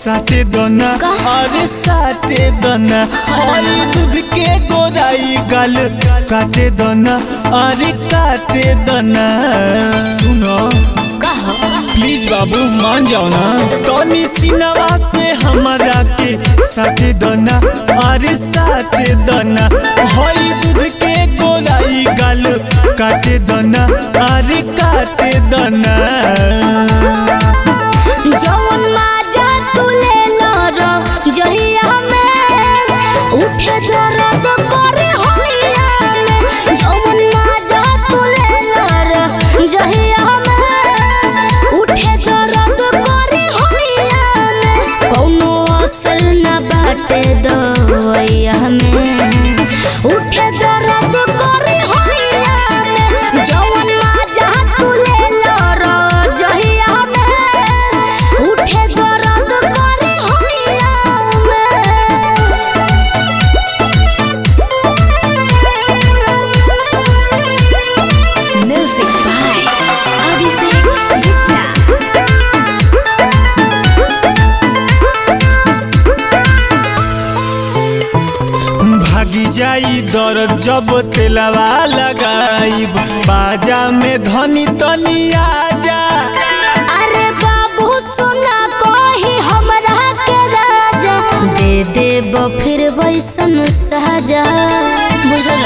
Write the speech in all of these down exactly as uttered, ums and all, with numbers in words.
साथे दना अरे साथे दना हरी दूध के गोराई गाल काटे दना अरे काटे दना। सुनो प्लीज बाबू मान जाओ ना टोनी सिनवा से हमारा के साथे दना अरे साथे दना हरी दूध के गोराई गाल काटे दना अरे काटे दना। जौन माजा तू ले लो रो जहिया में उठे दर्द करे होइया में। जौन माजा तू ले लो रो जहिया में उठे दर्द करे होइया में। कौनो असर न बाटे दवाइया में उठे दर्द करे होइया में। जौन माजा तू ले लो रो जहिया जाई दर्द जब तेलवा लगाइब बाजा में धनी तनी आजा। अरे बाबू सुना कोही हमरा के राजा दे देब फिर वैसन सहजा बुझल।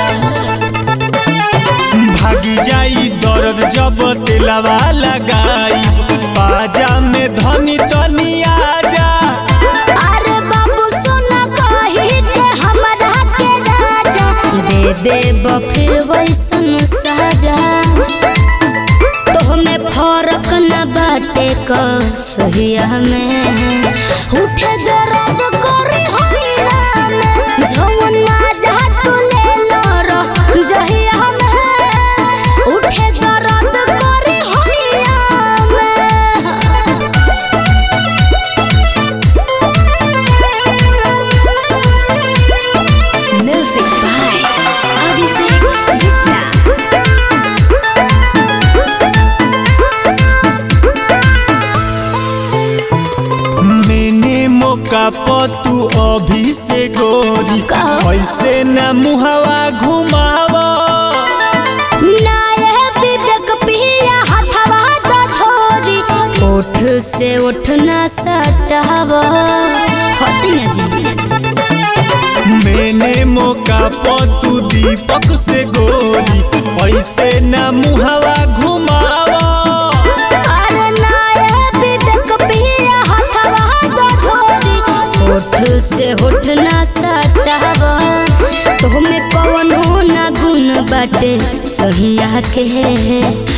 भागी जाई दर्द जब तेलवा लगाइब बाजा में धनी तनी आजा। अरे बाबू सुना कोही के हमरा दे देब फिर वैसन सहजा। तोहमे फर्क न बाटे क सहिया में उठे दर्द करे होइया में। जौन माजा तू ले लो रो जहिया में उठे दर्द करे होइया में। म्यूजिक मौका पतू अभी से गोरी ऐसे न मुहवा घुमावा ना ये विवेक पिया हथवा तो छोरी ओठ से उठना सटावा हटी ना जी। मैंने मौका पतू दीपक से गोरी ऐसे न मुहवा घुमावा। अरे ना ये विवेक पिया हथवा तो छोरी होठ से होठ ना सटावा। तुहमें कौनो ना गुण बाटे सहिया के